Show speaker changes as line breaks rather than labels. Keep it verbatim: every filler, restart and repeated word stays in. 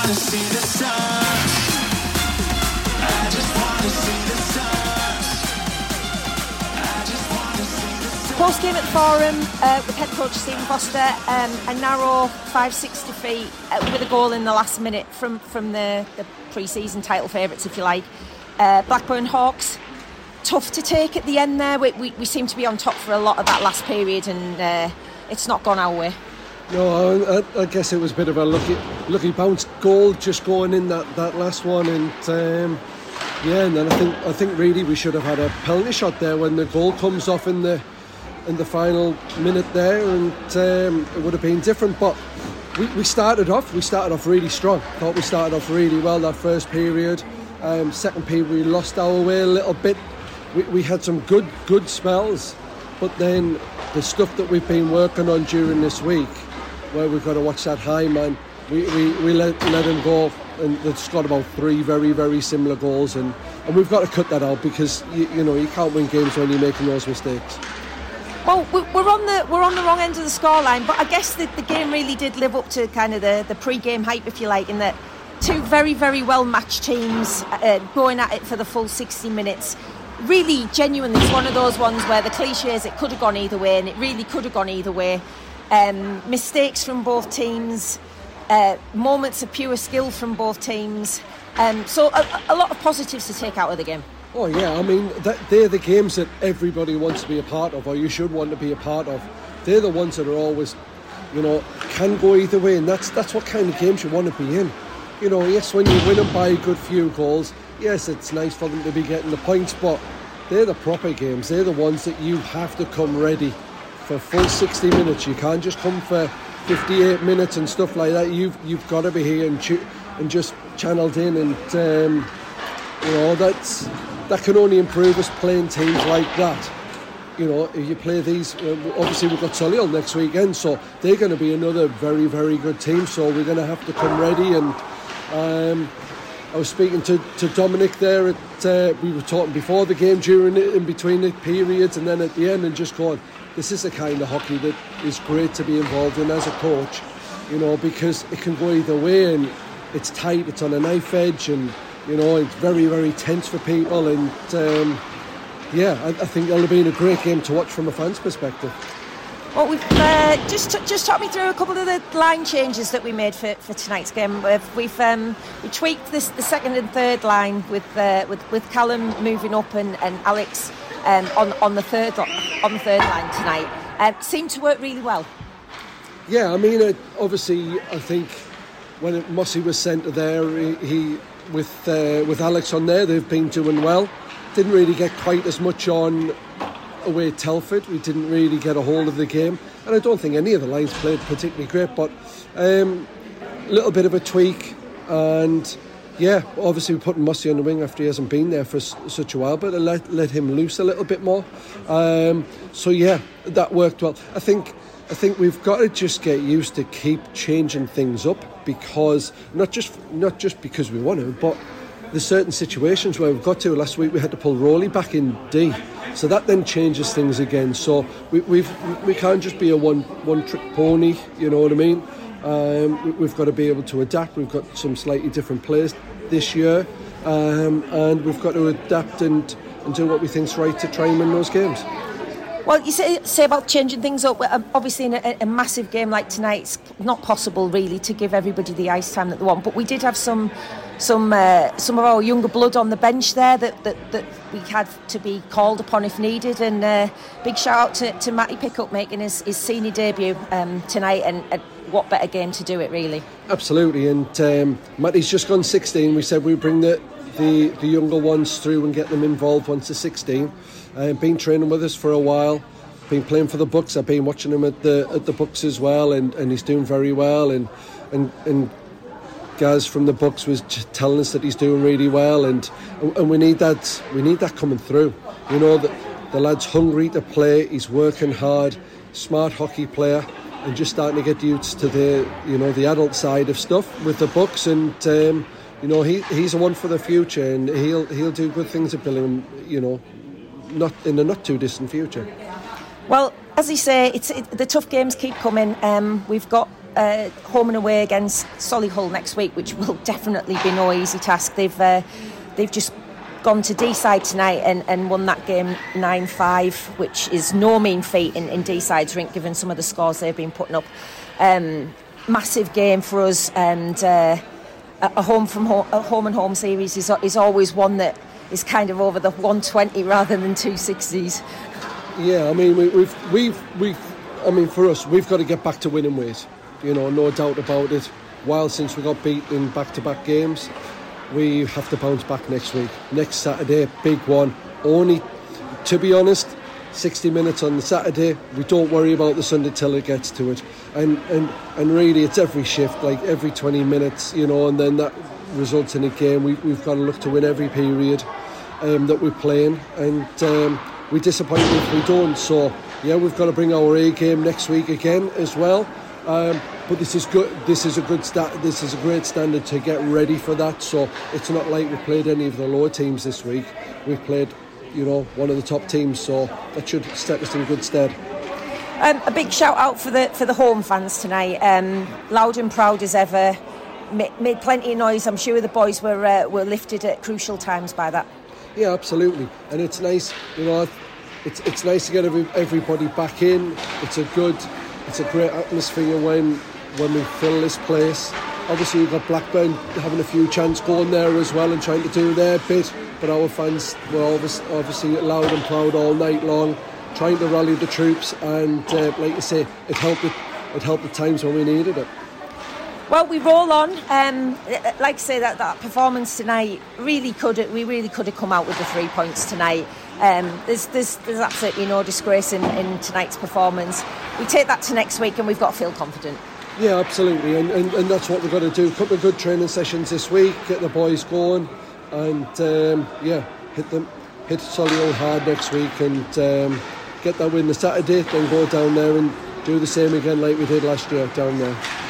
wanna see the stars. I just wanna see the stars. I just wanna see the stars.
Post game at the Forum uh, with head coach Stephen Foster, um, a narrow five six defeat uh, with a goal in the last minute from, from the, the pre-season title favourites, if you like. Uh, Blackburn Hawks, tough to take at the end there. We, we, we seem to be on top for a lot of that last period, and uh, it's not gone our way.
No, I, I guess it was a bit of a lucky, lucky bounce goal just going in that, that last one, and um, yeah, and then I think I think really we should have had a penalty shot there when the goal comes off in the in the final minute there, and um, it would have been different. But we, we started off, we started off really strong. Thought we started off really well that first period. Um, second period we lost our way a little bit. We, we had some good good spells, but then the stuff that we've been working on during this week, where we've got to watch that high man, we, we, we let, let him go, and it's got about three very, very similar goals, and, and we've got to cut that out, because you, you know you can't win games when you're making those mistakes.
Well, we're on the we're on the wrong end of the scoreline, but I guess the, the game really did live up to kind of the, the pre-game hype, if you like, in that two very, very well-matched teams uh, going at it for the full sixty minutes. Really, genuinely, it's one of those ones where the cliche is it could have gone either way, and it really could have gone either way. Um, mistakes from both teams, uh, moments of pure skill from both teams. Um, so a, a lot of positives to take out of the game.
Oh yeah, I mean, that, they're the games that everybody wants to be a part of, or you should want to be a part of. They're the ones that are always, you know, can go either way, and that's that's what kind of games you want to be in. You know, yes, when you win them by a good few goals, yes, it's nice for them to be getting the points, but they're the proper games. They're the ones that you have to come ready for full sixty minutes. You can't just come for fifty-eight minutes and stuff like that. You've you've got to be here and ch- and just channeled in, and um, you know that's that can only improve us playing teams like that. You know, if you play these, uh, obviously we've got Solihull next weekend, so they're going to be another very, very good team. So we're going to have to come ready. And um, I was speaking to, to Dominic there. At, uh, we were talking before the game, during it, in between the periods, and then at the end, and just going, this is the kind of hockey that is great to be involved in as a coach, you know, because it can go either way, and it's tight, it's on a knife edge, and, you know, it's very, very tense for people. And um, yeah, I, I think it'll have been a great game to watch from a fan's perspective.
Well, we've uh, just just talk me through a couple of the line changes that we made for, for tonight's game. We've, we've um, we tweaked this the second and third line with uh, with with Callum moving up and, and Alex um, on on the third on the third line tonight. Uh, seemed to work really well.
Yeah, I mean, uh, obviously, I think when it, Mossy was centre there, he, he with uh, with Alex on there, they've been doing well. Didn't really get quite as much on away at Telford. We didn't really get a hold of the game, and I don't think any of the lines played particularly great, but a um, little bit of a tweak. And yeah, obviously we're putting Mossy on the wing after he hasn't been there for s- such a while, but let, let him loose a little bit more. Um, so yeah, that worked well. I think I think we've got to just get used to keep changing things up, because not just not just because we want to, but there's certain situations where we've got to. Last week we had to pull Rowley back in D, so that then changes things again. So we, we've we can't just be a one one trick pony. You know what I mean? Um, we, we've got to be able to adapt. We've got some slightly different players this year, um, and we've got to adapt and, and do what we think's right to try and win those games.
Well, you say, say about changing things up. Obviously, in a, a massive game like tonight, it's not possible really to give everybody the ice time that they want. But we did have some, some, uh, some of our younger blood on the bench there that, that, that we had to be called upon if needed. And uh, big shout out to, to Matty Pickup making his, his senior debut um, tonight. And, and what better game to do it, really?
Absolutely. And um, Matty's just gone sixteen. We said we'd bring the the, the younger ones through and get them involved once they're sixteen. Uh, been training with us for a while, been playing for the Bucks. I've been watching him at the at the Bucks as well, and, and he's doing very well. And and and Gaz from the Bucks was just telling us that he's doing really well, and and we need that we need that coming through. You know, the, the lad's hungry to play. He's working hard, smart hockey player, and just starting to get used to the you know the adult side of stuff with the Bucks. And um, you know he he's a one for the future, and he'll he'll do good things at Billingham. You know. Not in the not too distant future.
Well, as you say, it's it, the tough games keep coming. Um, we've got uh, home and away against Solihull next week, which will definitely be no easy task. They've uh, they've just gone to D-side tonight and, and won that game nine five, which is no mean feat in, in D-side's rink, given some of the scores they've been putting up. Um, massive game for us, and uh, a home from home, a home and home series is, is always one that is kind of over the one twenty rather than two sixties.
Yeah, I mean, we, we've, we've, we've, I mean, for us, we've got to get back to winning ways. You know, no doubt about it. While since we got beat in back-to-back games, we have to bounce back next week. Next Saturday, big one. Only, to be honest, sixty minutes on the Saturday. We don't worry about the Sunday till it gets to it. And and and really, it's every shift, like every twenty minutes, you know, and then that results in a game. We, we've got to look to win every period um, that we're playing. And um, we're disappointed if we don't. So, yeah, we've got to bring our A game next week again as well. Um, but this is good. This is a good start. This is a great standard to get ready for that. So it's not like we played any of the lower teams this week. We've played, you know, one of the top teams. So that should set us in good stead.
Um, a big shout out for the for the home fans tonight. Um, loud and proud as ever. Made, made plenty of noise. I'm sure the boys were uh, were lifted at crucial times by that.
Yeah, absolutely. And it's nice, you know. It's it's nice to get every, everybody back in. It's a good. It's a great atmosphere when when we fill this place. Obviously, you've got Blackburn having a few chants going there as well and trying to do their bit. But our fans were obviously, obviously loud and proud all night long, trying to rally the troops. And uh, like you say, it helped. It, it helped at times when we needed it.
Well, we roll on. Um, like I say, that, that performance tonight really could. We really could have come out with the three points tonight. Um, there's, there's, there's absolutely no disgrace in, in tonight's performance. We take that to next week, and we've got to feel confident.
Yeah, absolutely, and, and, and that's what we've got to do. A couple of good training sessions this week, get the boys going, and um, yeah, hit them, hit Solihull hard next week, and um, get that win the Saturday. Then go down there and do the same again like we did last year down there.